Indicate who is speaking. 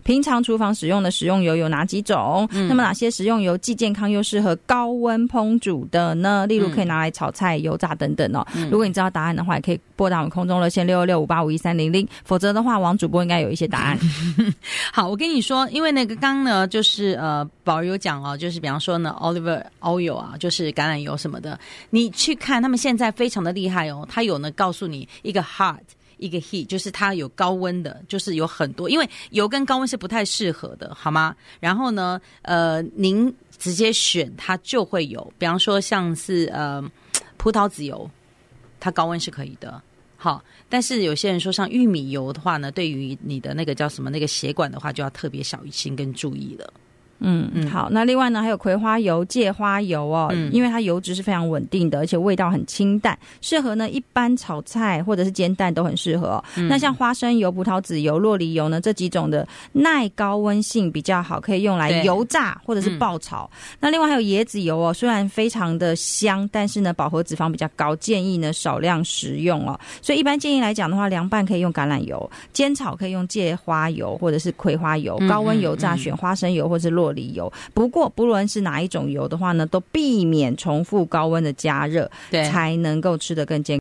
Speaker 1: 平常厨房使用的食用油有哪几种？那么哪些食用油既健康又适合高温烹煮的呢？例如可以拿来炒菜、油炸等等哦。如果你知道答案的话，也可以拨打我们空中热线626585130，否则的话，王主播应该有一些答案。
Speaker 2: 好，我跟你说，因为那个刚呢，就是宝儿有讲哦，就是比方说呢 ，olive oil 啊，就是橄榄油什么的，你去看他们现在非常的厉害哦，他有呢告诉你一个 hot。一个 heat 就是它有高温的，就是有很多，因为油跟高温是不太适合的，好吗？然后呢，您直接选它就会有，比方说像是葡萄籽油，它高温是可以的。好，但是有些人说像玉米油的话呢，对于你的那个叫什么那个血管的话，就要特别小心跟注意了。
Speaker 1: 好，那另外呢还有葵花油、芥花油哦，因为它油脂是非常稳定的，而且味道很清淡，适合呢一般炒菜或者是煎蛋都很适合哦。那像花生油、葡萄籽油、酪梨油呢这几种的耐高温性比较好，可以用来油炸或者是爆炒。那另外还有椰子油哦，虽然非常的香，但是呢饱和脂肪比较高，建议呢少量食用哦。所以一般建议来讲的话，凉拌可以用橄榄油，煎炒可以用芥花油或者是葵花油，高温油炸选花生油或是酪梨油。不过不论是哪一种油的话呢，都避免重复高温的加热，才能够吃得更健康。